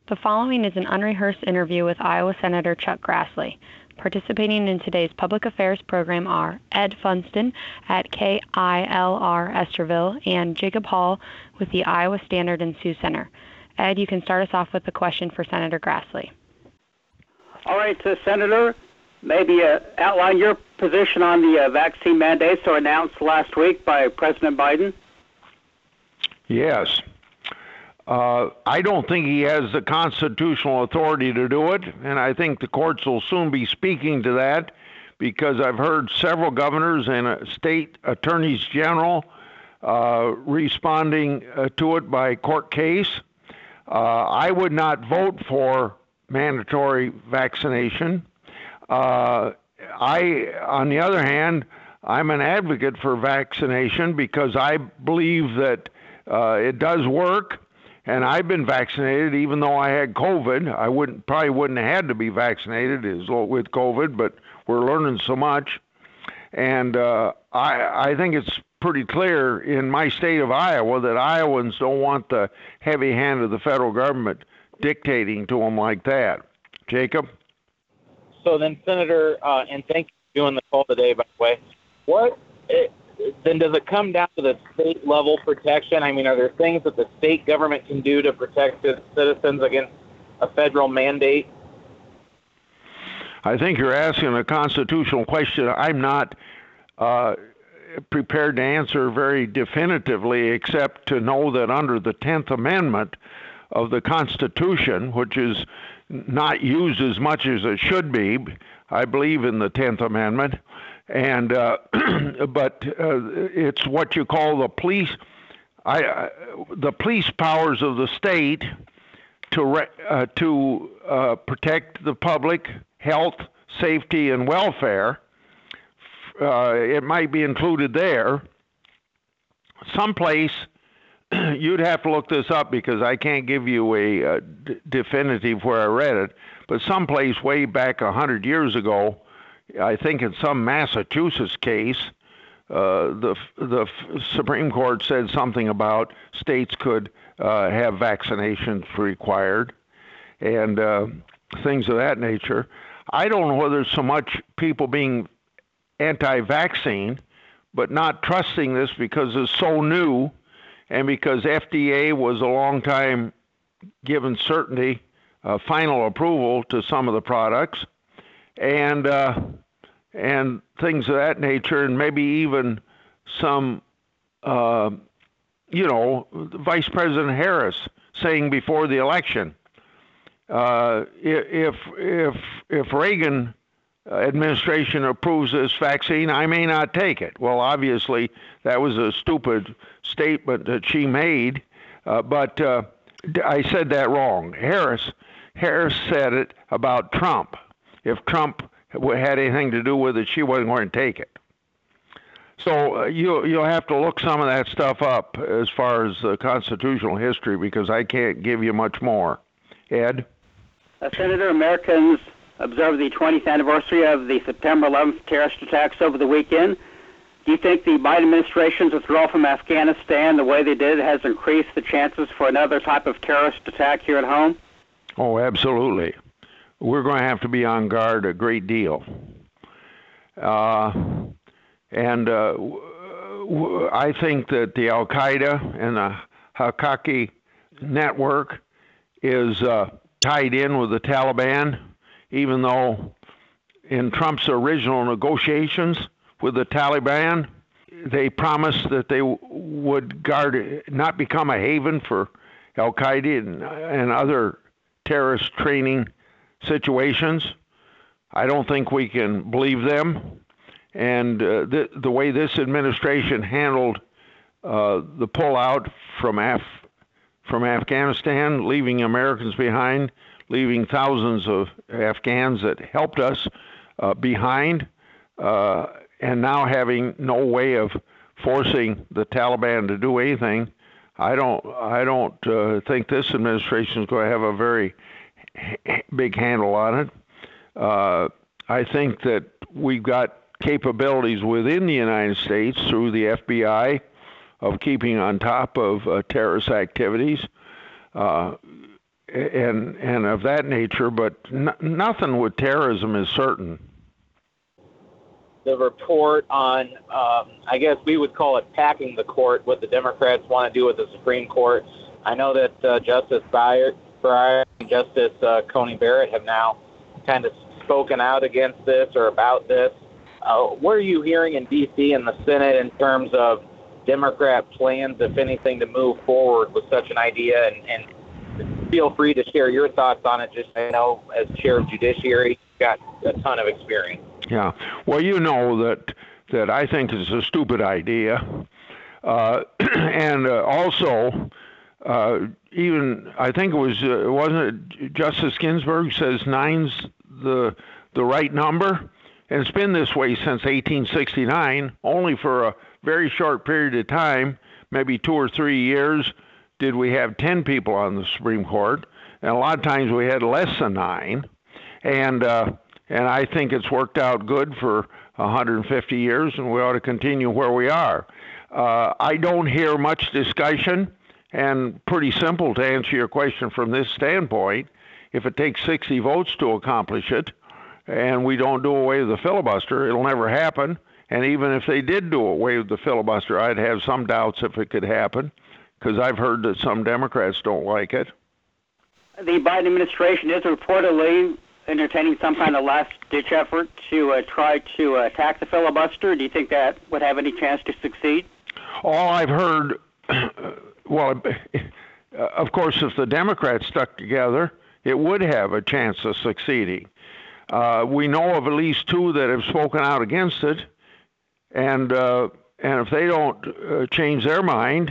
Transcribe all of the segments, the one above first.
The following is an unrehearsed interview with Iowa Senator Chuck Grassley. Participating in today's public affairs program are Ed Funston at KILR Esterville and Jacob Hall with the Iowa Standard and Sioux Center. Ed, you can start us off with a question for Senator Grassley. All right, Senator, maybe outline your position on the vaccine mandates that were announced last week by President Biden. Yes. I don't think he has the constitutional authority to do it, and I think the courts will soon be speaking to that because I've heard several governors and state attorneys general responding to it by court case. I would not vote for mandatory vaccination. On the other hand, I'm an advocate for vaccination because I believe that it does work. And I've been vaccinated, even though I had COVID. I probably wouldn't have had to be vaccinated with COVID, but we're learning so much. And I think it's pretty clear in my state of Iowa that Iowans don't want the heavy hand of the federal government dictating to them like that. Jacob? So then, Senator, and thank you for doing the call today, by the way. Then does it come down to the state level protection? I mean, are there things that the state government can do to protect its citizens against a federal mandate? I think you're asking a constitutional question I'm not prepared to answer very definitively, except to know that under the 10th Amendment of the Constitution, which is not used as much as it should be, I believe in the 10th Amendment, and but it's what you call the police powers of the state to protect the public health, safety, and welfare. It might be included there. Someplace you'd have to look this up because I can't give you a definitive where I read it, but someplace way back 100 years ago, I think in some Massachusetts case, the Supreme Court said something about states could have vaccinations required and things of that nature. I don't know whether it's so much people being anti-vaccine, but not trusting this because it's so new and because FDA was a long time given certainty, final approval to some of the products. And things of that nature, and maybe even some, Vice President Harris saying before the election, if Reagan administration approves this vaccine, I may not take it. Well, obviously that was a stupid statement that she made, but I said that wrong. Harris said it about Trump. If Trump had anything to do with it, she wasn't going to take it. So you'll have to look some of that stuff up as far as the constitutional history because I can't give you much more. Ed? Senator, Americans observed the 20th anniversary of the September 11th terrorist attacks over the weekend. Do you think the Biden administration's withdrawal from Afghanistan, the way they did, has increased the chances for another type of terrorist attack here at home? Oh, absolutely. We're going to have to be on guard a great deal. I think that the Al-Qaeda and the Haqqani network is tied in with the Taliban, even though in Trump's original negotiations with the Taliban, they promised that they would not become a haven for Al-Qaeda and other terrorist training situations. I don't think we can believe them. And the way this administration handled the pullout from Afghanistan, leaving Americans behind, leaving thousands of Afghans that helped us behind, and now having no way of forcing the Taliban to do anything, I don't think this administration is going to have a very big handle on it. I think that we've got capabilities within the United States through the FBI of keeping on top of terrorist activities. and of that nature, but nothing with terrorism is certain. The report on, I guess we would call it packing the court, what the Democrats want to do with the Supreme Court. I know that Justice Breyer and Justice Coney Barrett have now kind of spoken out against this or about this. What are you hearing in D.C. and the Senate in terms of Democrat plans, if anything, to move forward with such an idea? And feel free to share your thoughts on it. Just, I know, as chair of Judiciary, you've got a ton of experience. Yeah. Well, you know that I think it's a stupid idea. And also, even I think it was wasn't it Justice Ginsburg says nine's the right number, and it's been this way since 1869. Only for a very short period of time, maybe 2 or 3 years, did we have 10 people on the Supreme Court, and a lot of times we had less than 9, and I think it's worked out good for 150 years, and we ought to continue where we are. I don't hear much discussion. And pretty simple to answer your question from this standpoint, if it takes 60 votes to accomplish it, and we don't do away with the filibuster, it'll never happen. And even if they did do away with the filibuster, I'd have some doubts if it could happen, because I've heard that some Democrats don't like it. The Biden administration is reportedly entertaining some kind of last-ditch effort to try to attack the filibuster. Do you think that would have any chance to succeed? All I've heard... Well, of course, if the Democrats stuck together, it would have a chance of succeeding. We know of at least 2 that have spoken out against it, and if they don't change their mind,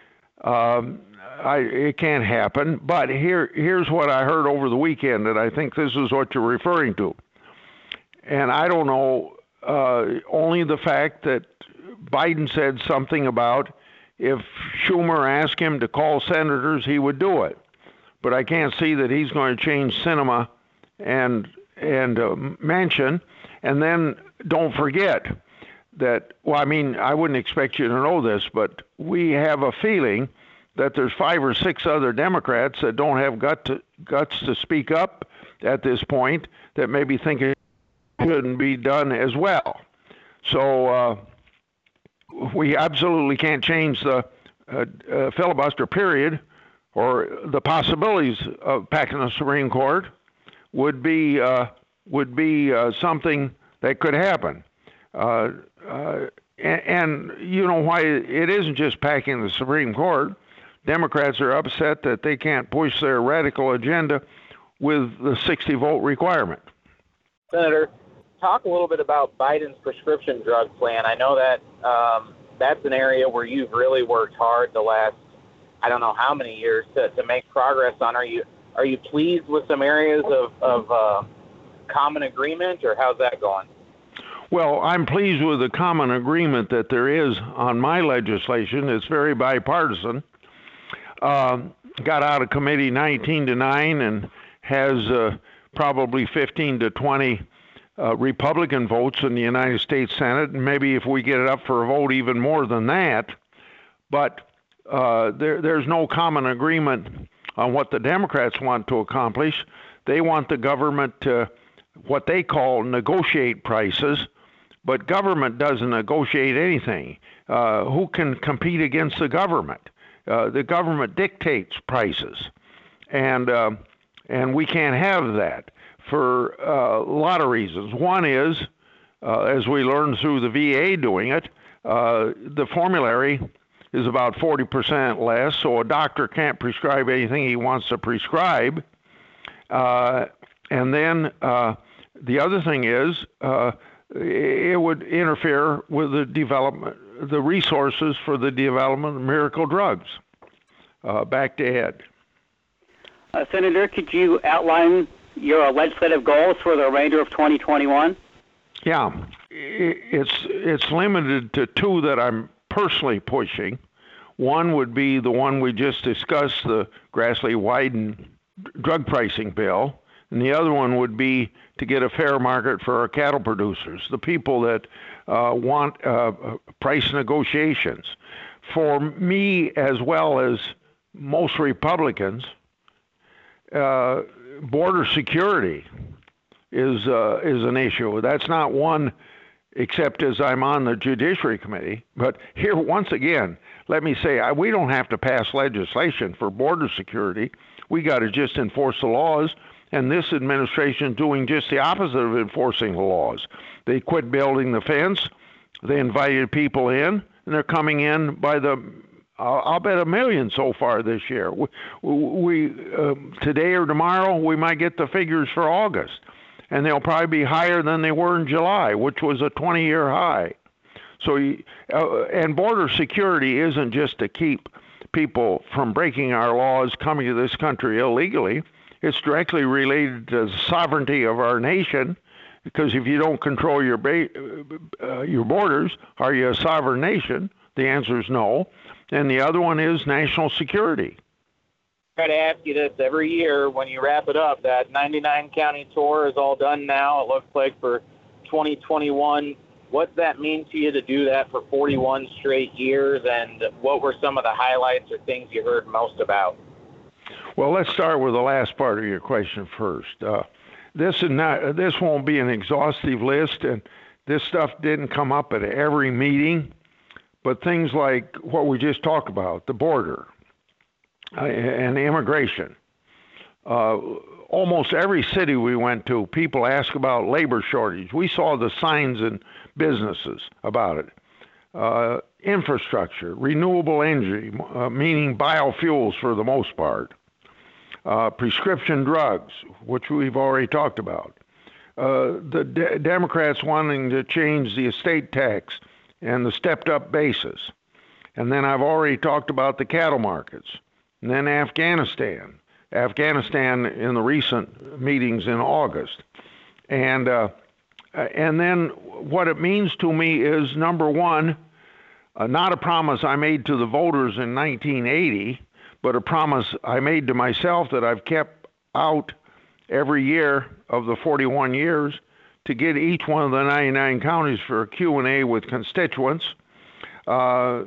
it can't happen. But here's what I heard over the weekend, and I think this is what you're referring to. And I don't know, only the fact that Biden said something about if Schumer asked him to call senators, he would do it. But I can't see that he's going to change Sinema and Manchin. And then don't forget that, well, I mean, I wouldn't expect you to know this, but we have a feeling that there's 5 or 6 other Democrats that don't have guts to speak up at this point that maybe think it shouldn't be done as well. So we absolutely can't change the filibuster, period, or the possibilities of packing the Supreme Court would be something that could happen. And you know why it isn't just packing the Supreme Court. Democrats are upset that they can't push their radical agenda with the 60-vote requirement. Senator, talk a little bit about Biden's prescription drug plan. I know that that's an area where you've really worked hard the last, I don't know how many years to make progress on. Are you pleased with some areas of common agreement, or how's that going? Well, I'm pleased with the common agreement that there is on my legislation. It's very bipartisan. Got out of committee 19-9 and has probably 15 to 20 Republican votes in the United States Senate, and maybe if we get it up for a vote, even more than that. But there's no common agreement on what the Democrats want to accomplish. They want the government to, what they call, negotiate prices, but government doesn't negotiate anything. Who can compete against the government? The government dictates prices, and we can't have that for a lot of reasons. One is, as we learned through the VA doing it, the formulary is about 40% less, so a doctor can't prescribe anything he wants to prescribe. And then the other thing is, it would interfere with the resources for the development of miracle drugs. Back to Ed. Senator, could you outline your legislative goals for the remainder of 2021? Yeah, it's limited to 2 that I'm personally pushing. One would be the one we just discussed, the Grassley-Wyden drug pricing bill, and the other one would be to get a fair market for our cattle producers, the people that want price negotiations. For me, as well as most Republicans, border security is an issue. That's not one, except as I'm on the Judiciary Committee. But here, once again, let me say, we don't have to pass legislation for border security. We got to just enforce the laws, and this administration is doing just the opposite of enforcing the laws. They quit building the fence. They invited people in, and they're coming in by the, I'll bet 1 million so far this year. We today or tomorrow, we might get the figures for August, and they'll probably be higher than they were in July, which was a 20-year high. So, and border security isn't just to keep people from breaking our laws coming to this country illegally. It's directly related to the sovereignty of our nation, because if you don't control your borders, are you a sovereign nation? The answer is no. And the other one is national security. I try to ask you this every year when you wrap it up. That 99 county tour is all done now, it looks like, for 2021. What's that mean to you to do that for 41 straight years, and what were some of the highlights or things you heard most about? Well, let's start with the last part of your question first. This won't be an exhaustive list, and this stuff didn't come up at every meeting, but things like what we just talked about, the border and immigration. Almost every city we went to, people asked about labor shortage. We saw the signs in businesses about it. Infrastructure, renewable energy, meaning biofuels for the most part. Prescription drugs, which we've already talked about. The Democrats wanting to change the estate tax and the stepped-up basis. And then I've already talked about the cattle markets. And then Afghanistan in the recent meetings in August. And then what it means to me is, number one, not a promise I made to the voters in 1980, but a promise I made to myself that I've kept out every year of the 41 years, to get each one of the 99 counties for a Q&A with constituents. I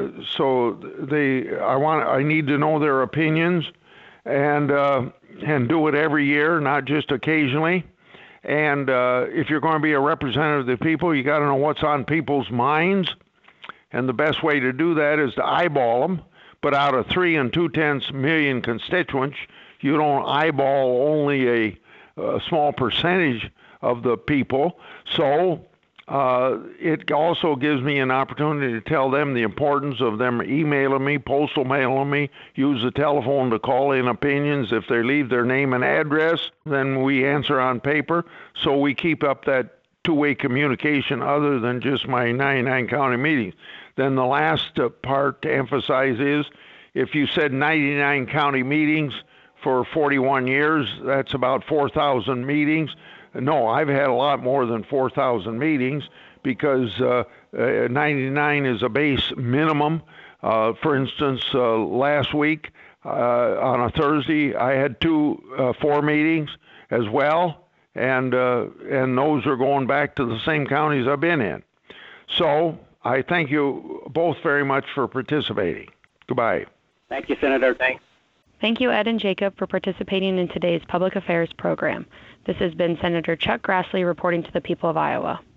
need to know their opinions, and do it every year, not just occasionally. And if you're going to be a representative of the people, you got to know what's on people's minds. And the best way to do that is to eyeball them. But out of 3 2/10 million constituents, you don't eyeball only a small percentage of the people. So it also gives me an opportunity to tell them the importance of them emailing me, postal mailing me, use the telephone to call in opinions. If they leave their name and address, then we answer on paper. So we keep up that two-way communication other than just my 99 county meetings. Then the last part to emphasize is, if you said 99 county meetings for 41 years, that's about 4,000 meetings. No, I've had a lot more than 4,000 meetings, because 99 is a base minimum. For instance, last week on a Thursday, I had 4 meetings as well, and those are going back to the same counties I've been in. So I thank you both very much for participating. Goodbye. Thank you, Senator. Thanks. Thank you, Ed and Jacob, for participating in today's Public Affairs program. This has been Senator Chuck Grassley reporting to the people of Iowa.